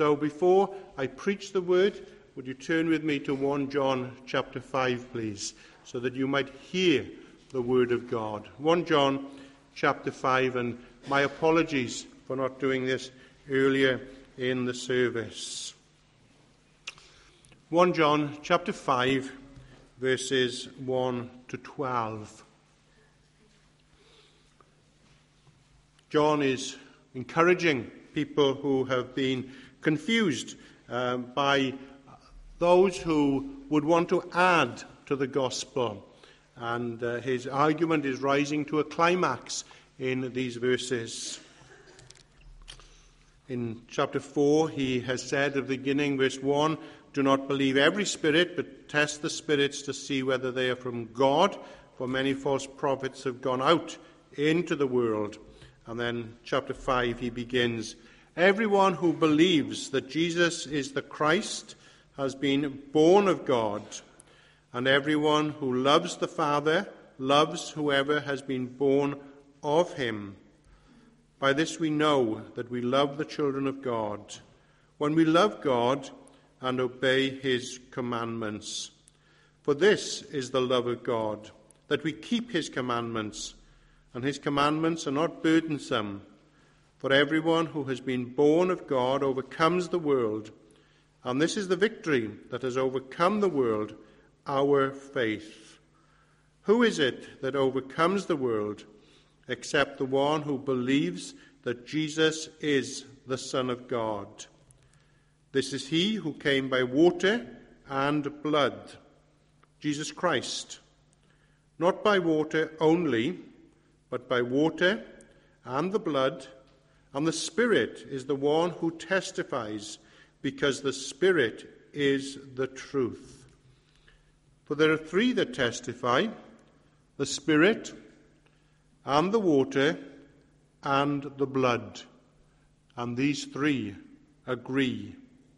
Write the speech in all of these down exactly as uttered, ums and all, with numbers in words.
So before I preach the word, would you turn with me to First John chapter five, please, so that you might hear the word of God. First John chapter five, and my apologies for not doing this earlier in the service. First John chapter five, verses one to twelve. John is encouraging people who have been confused uh, by those who would want to add to the gospel. And uh, his argument is rising to a climax in these verses. In chapter four, he has said at the beginning, verse one, "Do not believe every spirit, but test the spirits to see whether they are from God, for many false prophets have gone out into the world." And then chapter five, he begins, "Everyone who believes that Jesus is the Christ has been born of God, and everyone who loves the Father loves whoever has been born of him. By this we know that we love the children of God, when we love God and obey his commandments. For this is the love of God, that we keep his commandments, and his commandments are not burdensome. For everyone who has been born of God overcomes the world, and this is the victory that has overcome the world, our faith. Who is it that overcomes the world, except the one who believes that Jesus is the Son of God? This is he who came by water and blood, Jesus Christ, not by water only, but by water and the blood, and the Spirit is the one who testifies, because the Spirit is the truth. For there are three that testify, the Spirit and the water and the blood, and these three agree.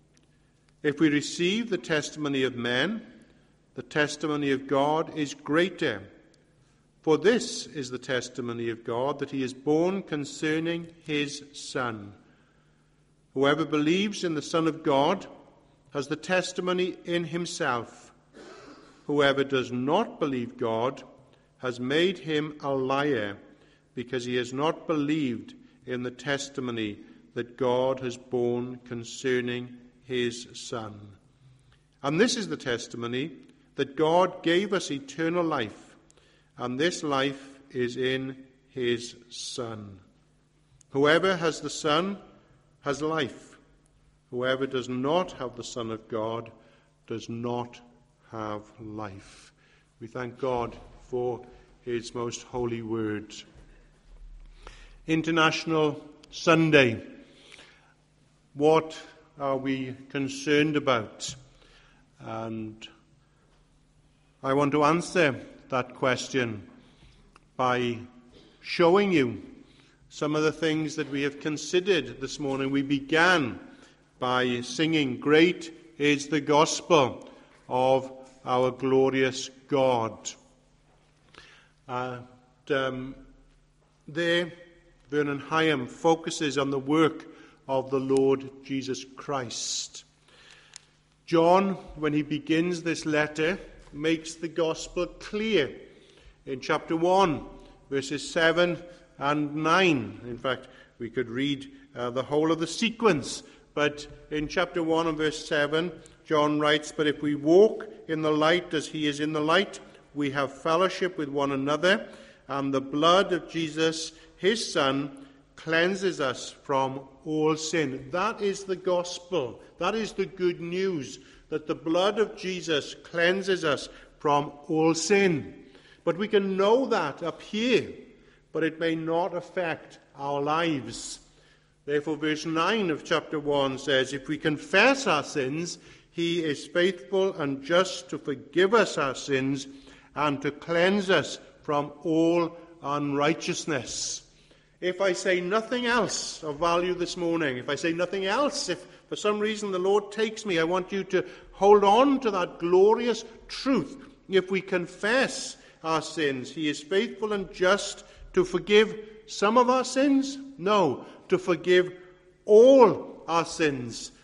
If we receive the testimony of men, the testimony of God is greater. For this is the testimony of God, that he is born concerning his Son. Whoever believes in the Son of God has the testimony in himself. Whoever does not believe God has made him a liar, because he has not believed in the testimony that God has borne concerning his Son. And this is the testimony, that God gave us eternal life, and this life is in his Son. Whoever has the Son has life. Whoever does not have the Son of God does not have life." We thank God for his most holy word. International Sunday. What are we concerned about? And I want to answer that question by showing you some of the things that we have considered this morning. We began by singing, "Great is the gospel of our glorious God." And um, there, Vernon Hyam focuses on the work of the Lord Jesus Christ. John, when he begins this letter, makes the gospel clear in chapter one, verses seven and nine. In fact, we could read uh, the whole of the sequence, but in chapter one and verse seven, John writes, "But if we walk in the light as he is in the light, we have fellowship with one another, and the blood of Jesus, his Son, cleanses us from all sin." That is the gospel. That is the good news, that the blood of Jesus cleanses us from all sin. But we can know that up here, but it may not affect our lives. Therefore, verse nine of chapter one says, "If we confess our sins, he is faithful and just to forgive us our sins and to cleanse us from all unrighteousness." If I say nothing else of value this morning, if I say nothing else, if for some reason the Lord takes me, I want you to hold on to that glorious truth. If we confess our sins, he is faithful and just to forgive some of our sins? No, to forgive all our sins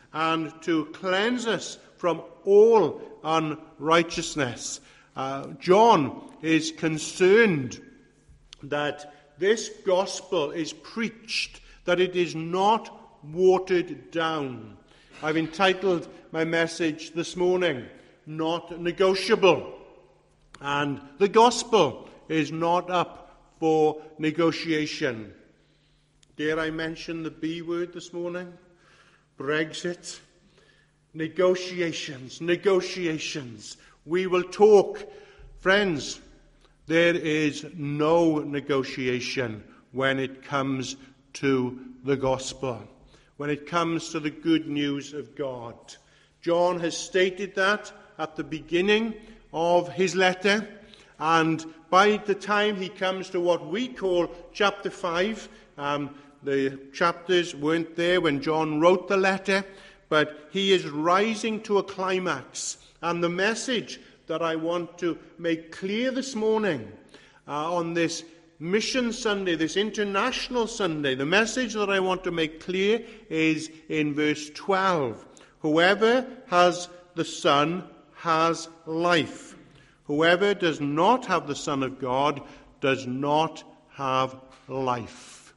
and to cleanse us from all unrighteousness. Uh, John is concerned that this gospel is preached, that it is not watered down. I've entitled my message this morning, Not Negotiable. And the gospel is not up for negotiation. Dare I mention the B word this morning? Brexit. Negotiations, negotiations. We will talk. Friends, there is no negotiation when it comes to the gospel, when it comes to the good news of God. John has stated that at the beginning of his letter, and by the time he comes to what we call chapter five, um, the chapters weren't there when John wrote the letter, but he is rising to a climax. And the message that I want to make clear this morning uh, on this Mission Sunday, this International Sunday, the message that I want to make clear is in verse twelve. Whoever has the Son has life. Whoever does not have the Son of God does not have life.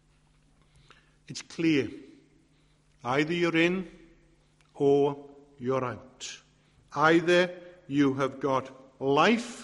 It's clear. Either you're in or you're out. Either you have got life,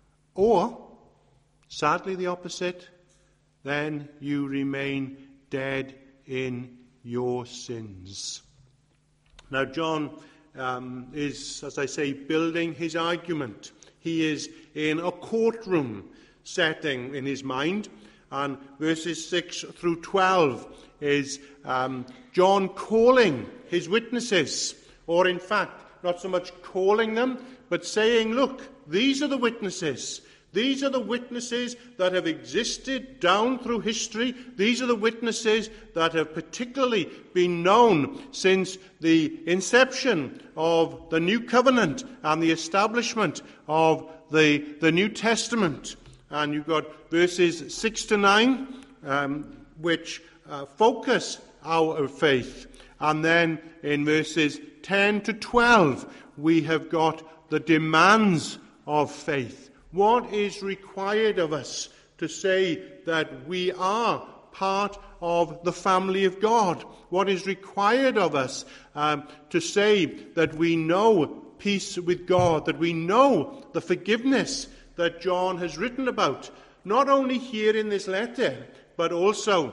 or, sadly the opposite, then you remain dead in your sins. Now John um, is, as I say, building his argument. He is in a courtroom setting in his mind, and verses six through twelve is um, John calling his witnesses, or in fact, not so much calling them, but saying, look, these are the witnesses. These are the witnesses that have existed down through history. These are the witnesses that have particularly been known since the inception of the New Covenant and the establishment of the, the New Testament. And you've got verses six to nine, um, which uh, focus our faith. And then in verses ten to twelve, we have got the demands of faith. What is required of us to say that we are part of the family of God? What is required of us um, to say that we know peace with God, that we know the forgiveness that John has written about, not only here in this letter, but also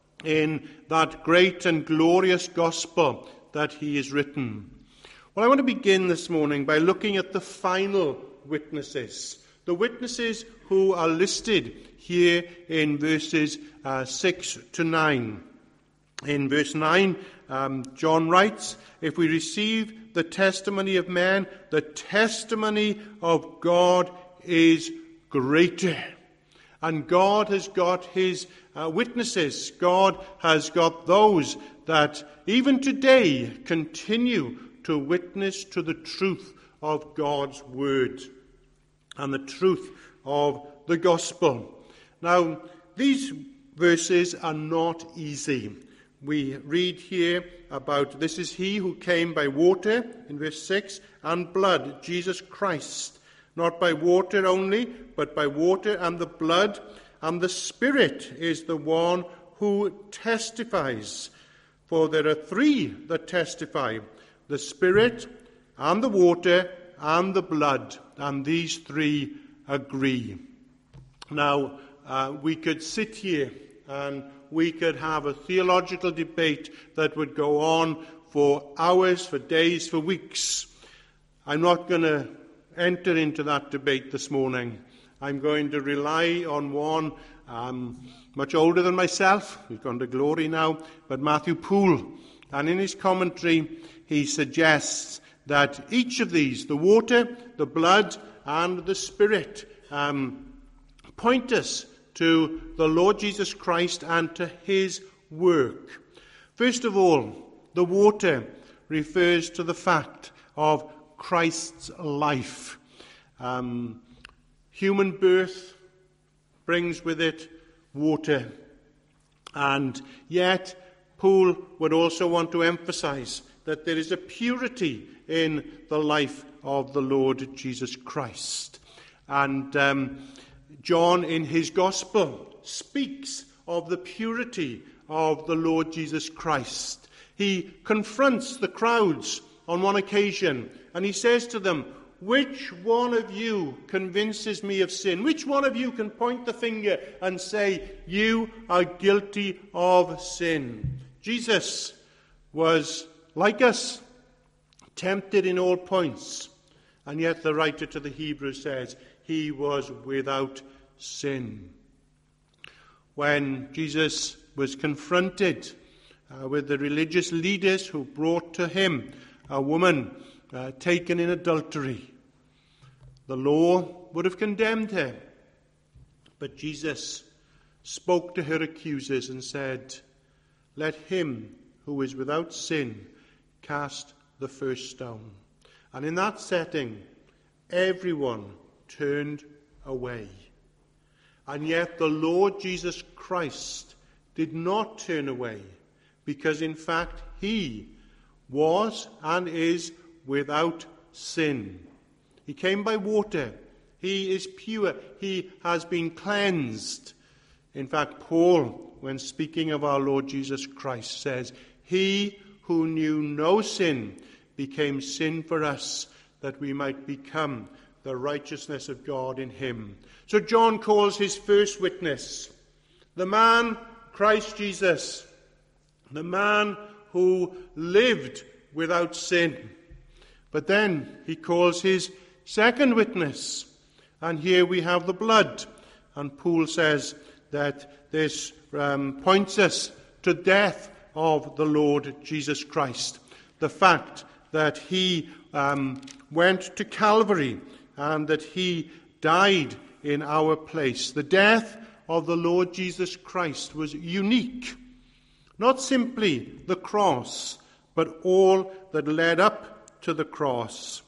in that great and glorious gospel that he has written. Well, I want to begin this morning by looking at the final witnesses. The witnesses who are listed here in verses uh, six to nine. In verse nine, um, John writes, if we receive the testimony of man, the testimony of God is greater. And God has got his uh, witnesses. God has got those that even today continue to witness to the truth of God's word and the truth of the gospel. Now, these verses are not easy. We read here about, this is he who came by water, in verse six, and blood, Jesus Christ. Not by water only, but by water and the blood, and the Spirit is the one who testifies. For there are three that testify, the Spirit and the water and the blood, and these three agree. Now, uh, we could sit here and we could have a theological debate that would go on for hours, for days, for weeks. I'm not going to enter into that debate this morning. I'm going to rely on one um, much older than myself, who's gone to glory now, but Matthew Poole. And in his commentary, he suggests that each of these, the water, the blood, and the Spirit, um, point us to the Lord Jesus Christ and to his work. First of all, the water refers to the fact of Christ's life. Um, human birth brings with it water. And yet, Poole would also want to emphasize that there is a purity in the life of the Lord Jesus Christ. And um, John, in his Gospel, speaks of the purity of the Lord Jesus Christ. He confronts the crowds on one occasion, and he says to them, "Which one of you convinces me of sin? Which one of you can point the finger and say, you are guilty of sin?" Jesus was like us, tempted in all points, and yet the writer to the Hebrews says he was without sin. When Jesus was confronted uh, with the religious leaders who brought to him a woman uh, taken in adultery, the law would have condemned her. But Jesus spoke to her accusers and said, "Let him who is without sin cast the first stone." And in that setting, everyone turned away. And yet the Lord Jesus Christ did not turn away, because in fact he was and is without sin. He came by water. He is pure. He has been cleansed. In fact, Paul, when speaking of our Lord Jesus Christ, says, "He who knew no sin became sin for us, that we might become the righteousness of God in him." So John calls his first witness the man Christ Jesus, the man who lived without sin. But then he calls his second witness, and here we have the blood. And Paul says that this um, points us to death of the Lord Jesus Christ. The fact that he um, went to Calvary and that he died in our place. The death of the Lord Jesus Christ was unique. Not simply the cross, but all that led up to the cross.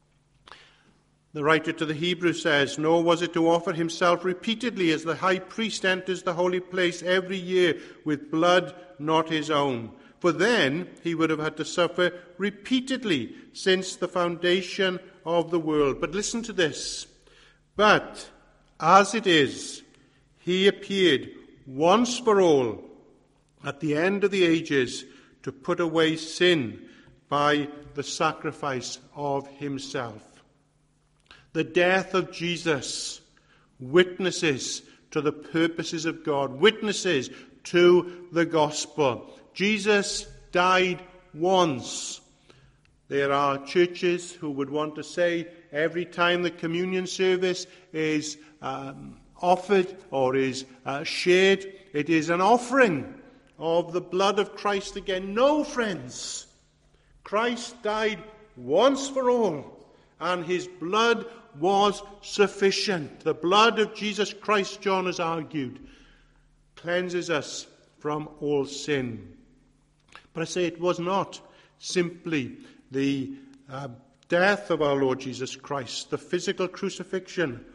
The writer to the Hebrews says, "Nor was it to offer himself repeatedly as the high priest enters the holy place every year with blood not his own. For then he would have had to suffer repeatedly since the foundation of the world." But listen to this. "But as it is, he appeared once for all at the end of the ages to put away sin by the sacrifice of himself." The death of Jesus witnesses to the purposes of God, witnesses to the gospel. Jesus died once. There are churches who would want to say every time the communion service is um, offered or is uh, shared, it is an offering of the blood of Christ again. No, friends. Christ died once for all, and his blood was sufficient. The blood of Jesus Christ, John has argued, cleanses us from all sin. But I say it was not simply the uh, death of our Lord Jesus Christ, the physical crucifixion,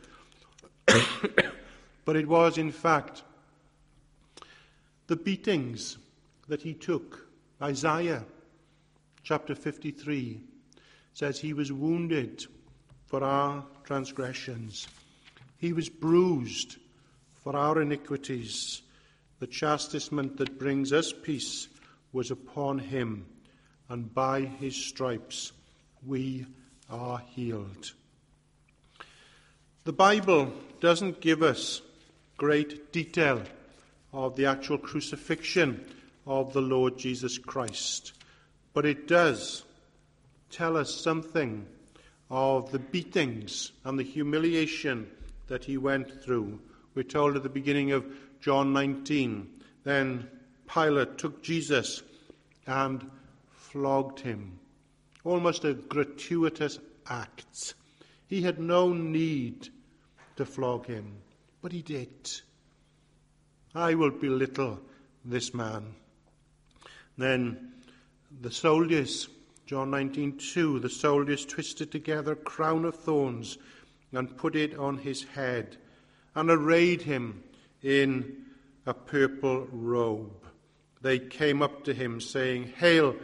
but it was in fact the beatings that he took. Isaiah chapter fifty-three says he was wounded for our transgressions. He was bruised for our iniquities. The chastisement that brings us peace was upon him, and by his stripes we are healed. The Bible doesn't give us great detail of the actual crucifixion of the Lord Jesus Christ, but it does tell us something of the beatings and the humiliation that he went through. We're told at the beginning of John nineteen, then Pilate took Jesus and flogged him. Almost a gratuitous act. He had no need to flog him, but he did. I will belittle this man. Then the soldiers, John nineteen two, the soldiers twisted together a crown of thorns and put it on his head and arrayed him in a purple robe. They came up to him saying, "Hail,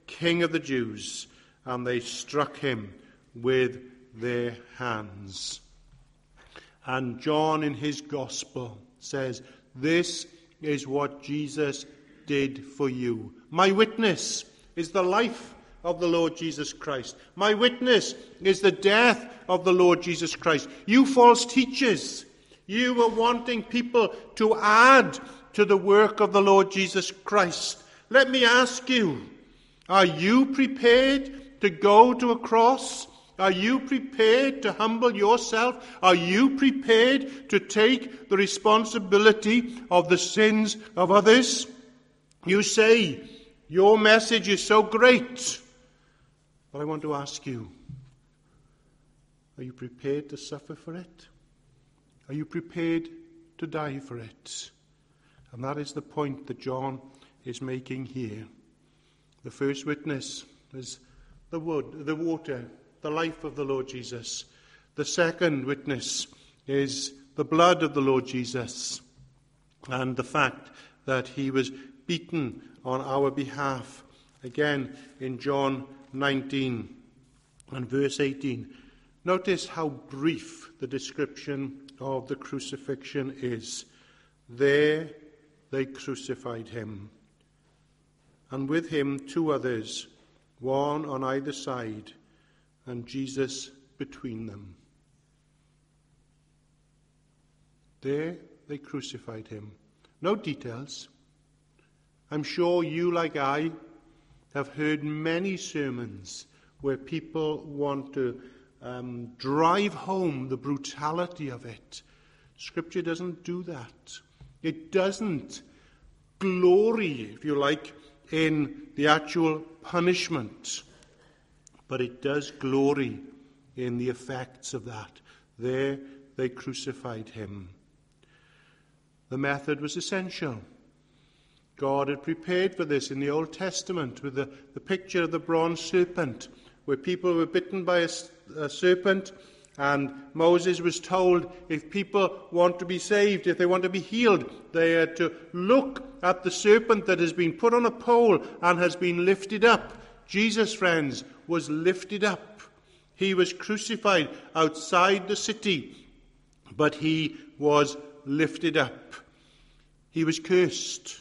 King of the Jews, and they struck him with their hands. And John in his gospel says, this is what Jesus did for you. My witness is the life of the Lord Jesus Christ. My witness is the death of the Lord Jesus Christ. You false teachers, you were wanting people to add to the work of the Lord Jesus Christ. Let me ask you, are you prepared to go to a cross? Are you prepared to humble yourself? Are you prepared to take the responsibility of the sins of others? You say, your message is so great. But I want to ask you, are you prepared to suffer for it? Are you prepared to die for it? And that is the point that John is making here. The first witness is the wood, the water, the life of the Lord Jesus. The second witness is the blood of the Lord Jesus and the fact that he was beaten on our behalf. Again, in John nineteen and verse eighteen, notice how brief the description of the crucifixion is. There they crucified him, and with him two others, one on either side, and Jesus between them. There they crucified him. No details. I'm sure you, like I, have heard many sermons where people want to um, drive home the brutality of it. Scripture doesn't do that. It doesn't glory, if you like, in the actual punishment. But it does glory in the effects of that. There they crucified him. The method was essential. God had prepared for this in the Old Testament with the, the picture of the bronze serpent, where people were bitten by a, a serpent, and Moses was told if people want to be saved, if they want to be healed, they had to look at the serpent that has been put on a pole and has been lifted up. Jesus, friends, was lifted up. He was crucified outside the city, but he was lifted up. He was cursed,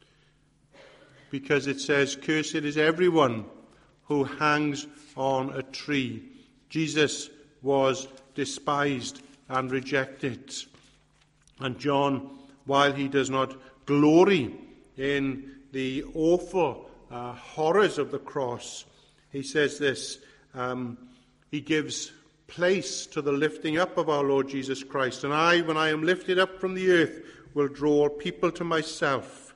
because it says, cursed is everyone who hangs on a tree. Jesus was despised and rejected. And John, while he does not glory in the awful uh, horrors of the cross, he says this, um, he gives place to the lifting up of our Lord Jesus Christ. And I, when I am lifted up from the earth, will draw all people to myself.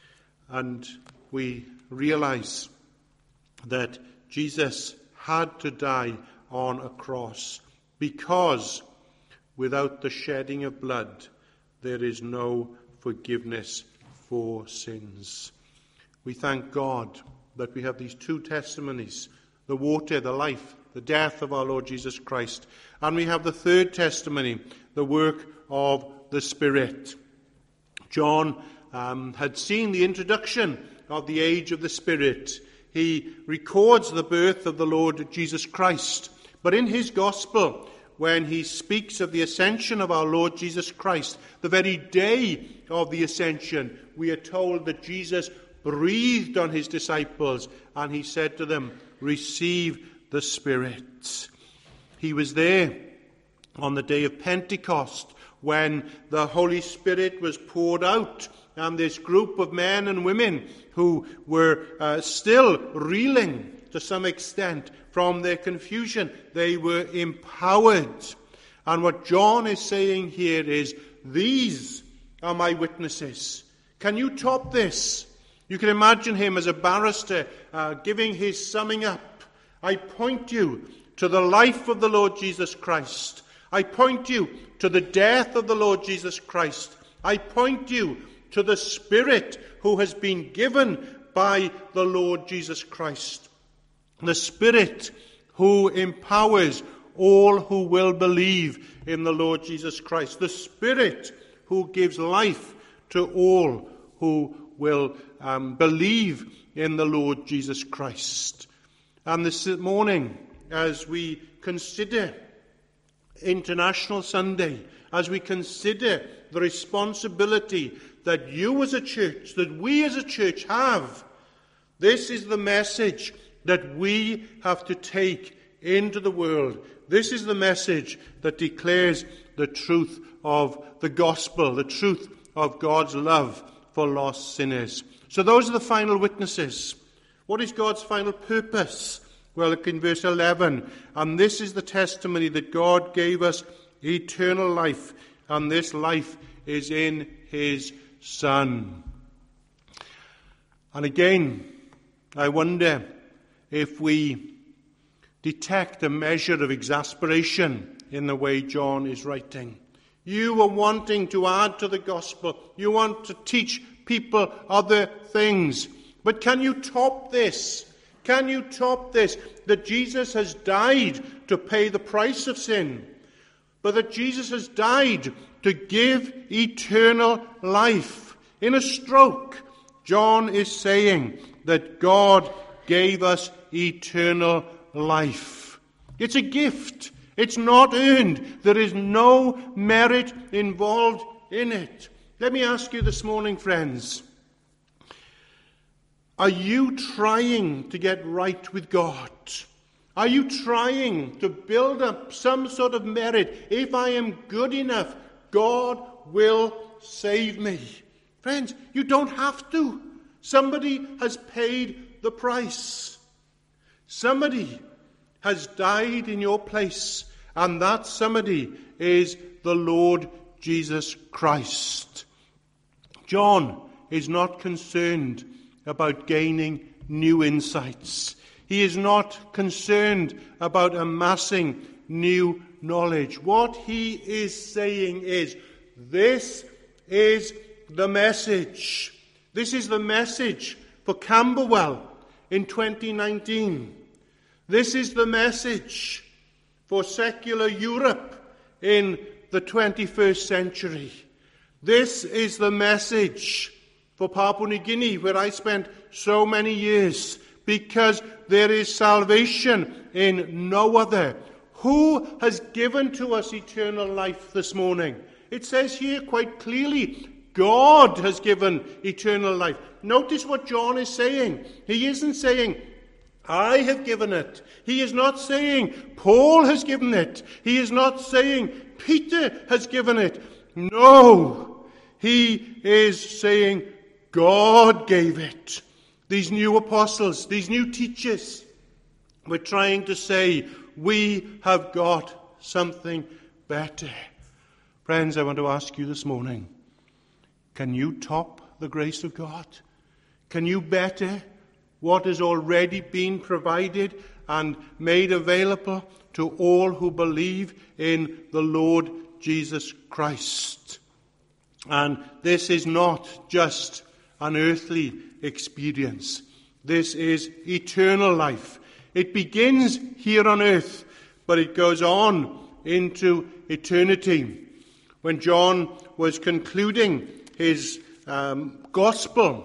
And we realize that Jesus had to die on a cross because without the shedding of blood, there is no forgiveness for sins. We thank God that we have these two testimonies, the water, the life, the death of our Lord Jesus Christ. And we have the third testimony, the work of the Spirit. John um, had seen the introduction of the age of the Spirit. He records the birth of the Lord Jesus Christ. But in his gospel, when he speaks of the ascension of our Lord Jesus Christ, the very day of the ascension, we are told that Jesus breathed on his disciples and he said to them, receive the Spirit. He was there on the day of Pentecost when the Holy Spirit was poured out, and this group of men and women who were uh, still reeling to some extent from their confusion, they were empowered. And what John is saying here is, these are my witnesses. Can you top this? You can imagine him as a barrister uh, giving his summing up. I point you to the life of the Lord Jesus Christ. I point you to the death of the Lord Jesus Christ. I point you to the Spirit who has been given by the Lord Jesus Christ. The Spirit who empowers all who will believe in the Lord Jesus Christ. The Spirit who gives life to all who will um, believe in the Lord Jesus Christ. And this morning, as we consider International Sunday, as we consider the responsibility that you as a church, that we as a church have, this is the message that we have to take into the world. This is the message that declares the truth of the gospel, the truth of God's love for lost sinners. So those are the final witnesses. What is God's final purpose? Well, look in verse eleven. And this is the testimony that God gave us eternal life, and this life is in his Son. And again, I wonder if we detect a measure of exasperation in the way John is writing. You are wanting to add to the gospel. You want to teach people other things. But can you top this? Can you top this? That Jesus has died to pay the price of sin, but that Jesus has died to give eternal life. In a stroke, John is saying that God gave us eternal life. It's a gift. It's not earned. There is no merit involved in it. Let me ask you this morning, friends, are you trying to get right with God? Are you trying to build up some sort of merit? If I am good enough, God will save me. Friends, you don't have to. Somebody has paid the price. Somebody has died in your place, and that somebody is the Lord Jesus Christ. John is not concerned about gaining new insights. He is not concerned about amassing new knowledge. What he is saying is, this is the message. This is the message for Camberwell in twenty nineteen. This is the message for secular Europe in the twenty-first century. This is the message for Papua New Guinea, where I spent so many years, because there is salvation in no other. Who has given to us eternal life this morning? It says here quite clearly, God has given eternal life. Notice what John is saying. He isn't saying, I have given it. He is not saying, Paul has given it. He is not saying, Peter has given it. No, he is saying, God gave it. These new apostles, these new teachers, were trying to say, we have got something better. Friends, I want to ask you this morning, can you top the grace of God? Can you better what has already been provided and made available to all who believe in the Lord Jesus Christ? And this is not just an earthly experience. This is eternal life. It begins here on earth, but it goes on into eternity. When John was concluding his um, gospel,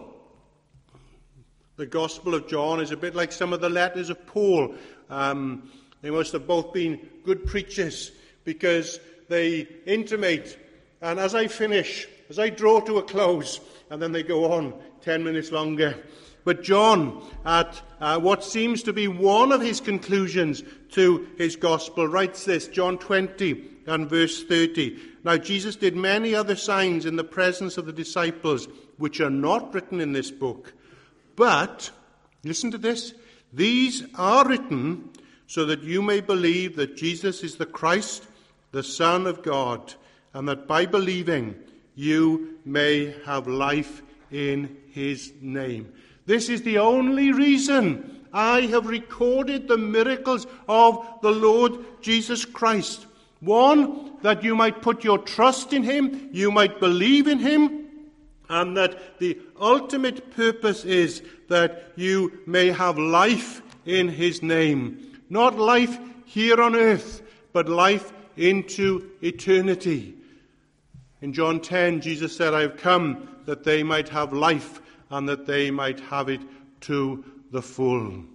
the Gospel of John is a bit like some of the letters of Paul. Um, they must have both been good preachers, because they intimate, and as I finish, as I draw to a close, and then they go on ten minutes longer. But John, at uh, what seems to be one of his conclusions to his gospel, writes this, John twenty and verse thirty. Now Jesus did many other signs in the presence of the disciples, which are not written in this book. But, listen to this, these are written so that you may believe that Jesus is the Christ, the Son of God, and that by believing you may have life in his name. This is the only reason I have recorded the miracles of the Lord Jesus Christ. One, that you might put your trust in him, you might believe in him, and that the ultimate purpose is that you may have life in his name. Not life here on earth, but life into eternity. In John ten, Jesus said, I have come that they might have life and that they might have it to the full.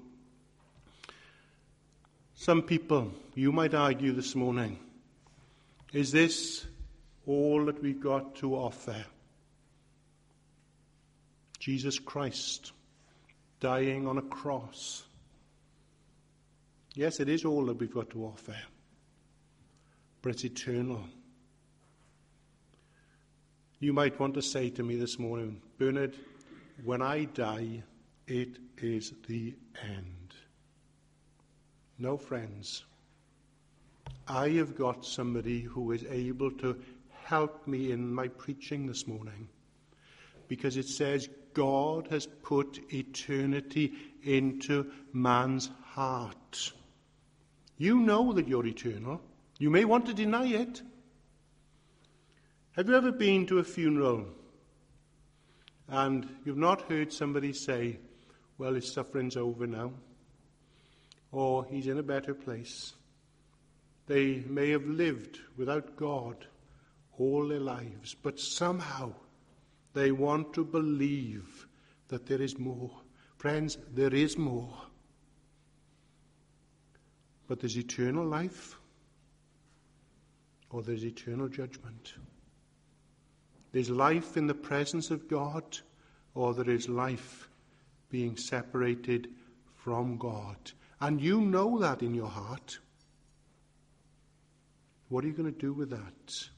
Some people, you might argue this morning, is this all that we've got to offer? Jesus Christ dying on a cross. Yes, it is all that we've got to offer, but it's eternal. You might want to say to me this morning, Bernard, when I die, it is the end. No, friends. I have got somebody who is able to help me in my preaching this morning, because it says God has put eternity into man's heart. You know that you're eternal. You may want to deny it. Have you ever been to a funeral and you've not heard somebody say, well, his suffering's over now, or he's in a better place? They may have lived without God all their lives, but somehow they want to believe that there is more. Friends, there is more. But there's eternal life, or there's eternal judgment. There's life in the presence of God, or there is life being separated from God. And you know that in your heart. What are you going to do with that?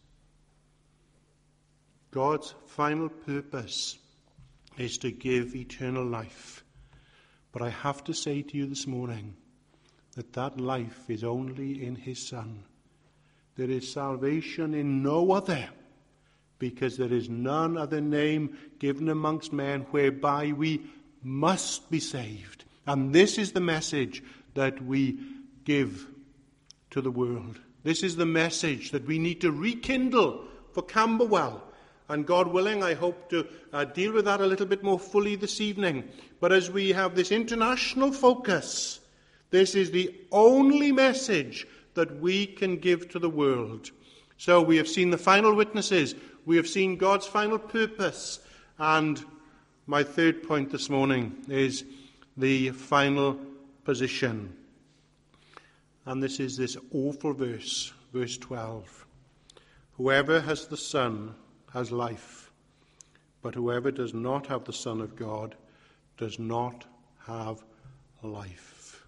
God's final purpose is to give eternal life. But I have to say to you this morning that that life is only in his Son. There is salvation in no other, because there is none other name given amongst men whereby we must be saved. And this is the message that we give to the world. This is the message that we need to rekindle for Camberwell. And God willing, I hope to uh, deal with that a little bit more fully this evening. But as we have this international focus, this is the only message that we can give to the world. So we have seen the final witnesses. We have seen God's final purpose. And my third point this morning is the final position. And this is this awful verse, verse twelve. Whoever has the Son has life, but whoever does not have the Son of God does not have life.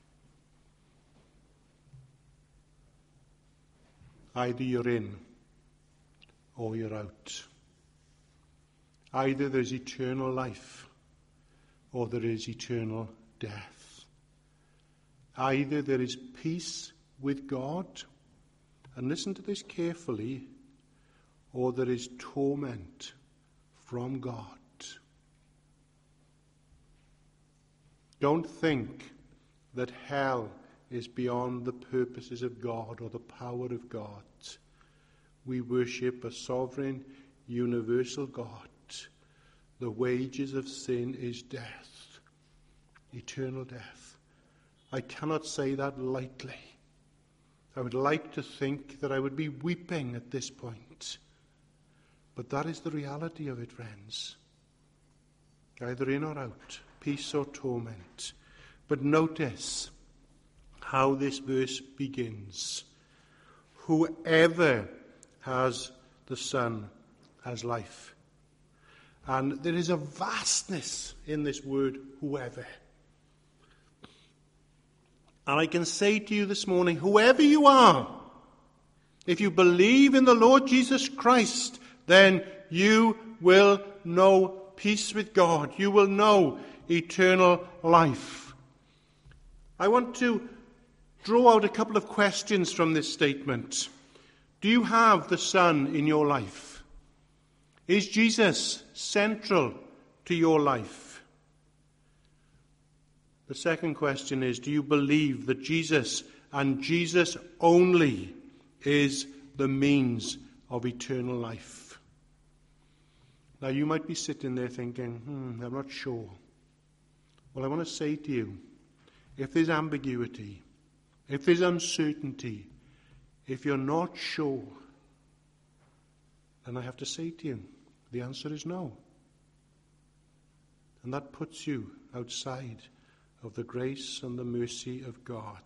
Either you're in or you're out. Either there's eternal life or there is eternal death. Either there is peace with God, and listen to this carefully, or there is torment from God. Don't think that hell is beyond the purposes of God or the power of God. We worship a sovereign, universal God. The wages of sin is death, eternal death. I cannot say that lightly. I would like to think that I would be weeping at this point. But that is the reality of it, friends. Either in or out, peace or torment. But notice how this verse begins. Whoever has the Son has life. And there is a vastness in this word, whoever. And I can say to you this morning, whoever you are, if you believe in the Lord Jesus Christ, then you will know peace with God. You will know eternal life. I want to draw out a couple of questions from this statement. Do you have the Son in your life? Is Jesus central to your life? The second question is, do you believe that Jesus and Jesus only is the means of eternal life? Now you might be sitting there thinking, hmm, I'm not sure. Well, I want to say to you, if there's ambiguity, if there's uncertainty, if you're not sure, then I have to say to you, the answer is no. And that puts you outside of the grace and the mercy of God.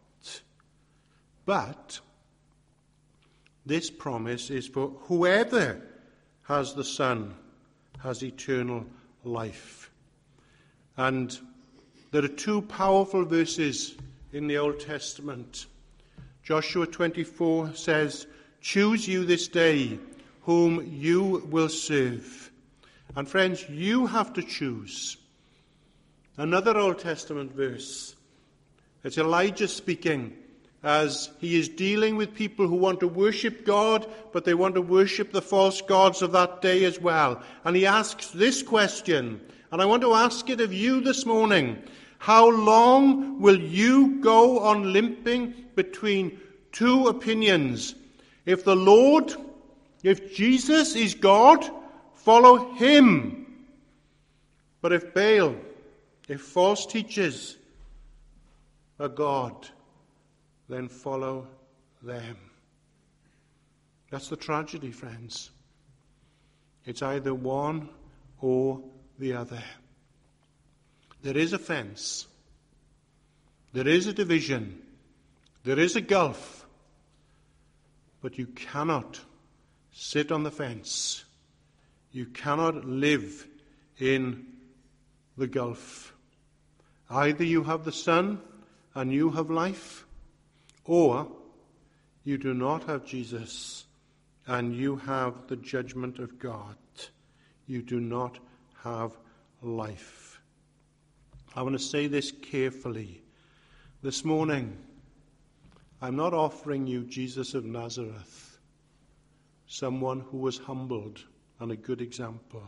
But this promise is for whoever has the Son has eternal life. And there are two powerful verses in the Old Testament. Joshua twenty-four says, "Choose you this day whom you will serve." And friends, you have to choose. Another Old Testament verse. It's Elijah speaking as he is dealing with people who want to worship God, but they want to worship the false gods of that day as well. And he asks this question, and I want to ask it of you this morning. How long will you go on limping between two opinions? If the Lord, if Jesus is God, follow him. But if Baal, if false teachers are God, then follow them. That's the tragedy, friends. It's either one or the other. There is a fence. There is a division. There is a gulf. But you cannot sit on the fence. You cannot live in the gulf. Either you have the Son and you have life, or you do not have Jesus and you have the judgment of God. You do not have life. I want to say this carefully. This morning, I'm not offering you Jesus of Nazareth, someone who was humbled and a good example.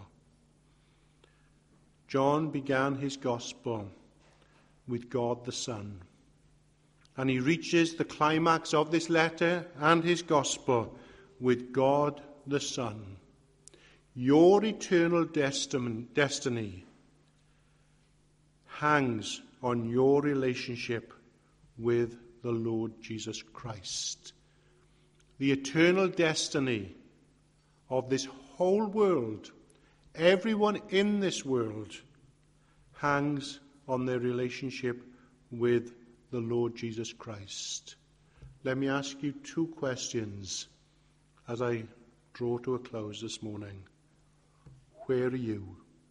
John began his gospel with God the Son. And he reaches the climax of this letter and his gospel with God the Son. Your eternal destiny hangs on your relationship with the Lord Jesus Christ. The eternal destiny of this whole world, everyone in this world, hangs on their relationship with the Lord Jesus Christ. Let me ask you two questions as I draw to a close this morning. Where are you?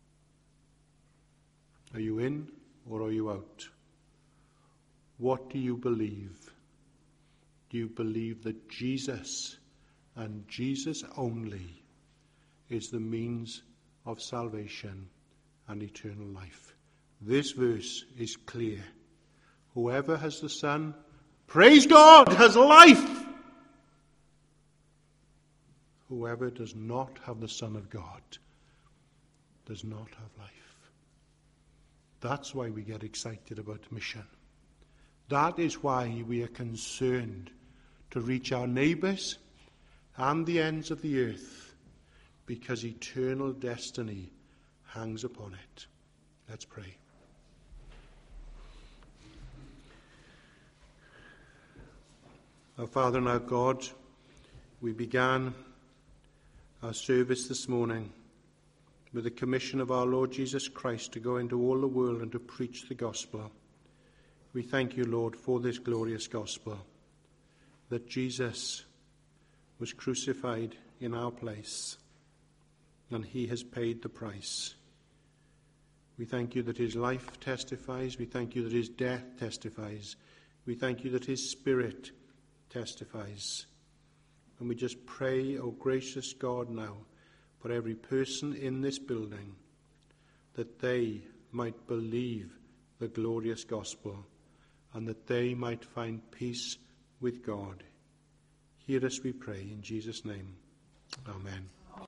Are you in or are you out? What do you believe? Do you believe that Jesus and Jesus only is the means of salvation and eternal life? This verse is clear. Whoever has the Son, praise God, has life. Whoever does not have the Son of God does not have life. That's why we get excited about mission. That is why we are concerned to reach our neighbours and the ends of the earth, because eternal destiny hangs upon it. Let's pray. Our Father and our God, we began our service this morning with the commission of our Lord Jesus Christ to go into all the world and to preach the gospel. We thank you, Lord, for this glorious gospel, that Jesus was crucified in our place and he has paid the price. We thank you that his life testifies. We thank you that his death testifies. We thank you that his Spirit testifies. And we just pray, O gracious God, now for every person in this building, that they might believe the glorious gospel and that they might find peace with God. Hear us, we pray, in Jesus' name. Amen.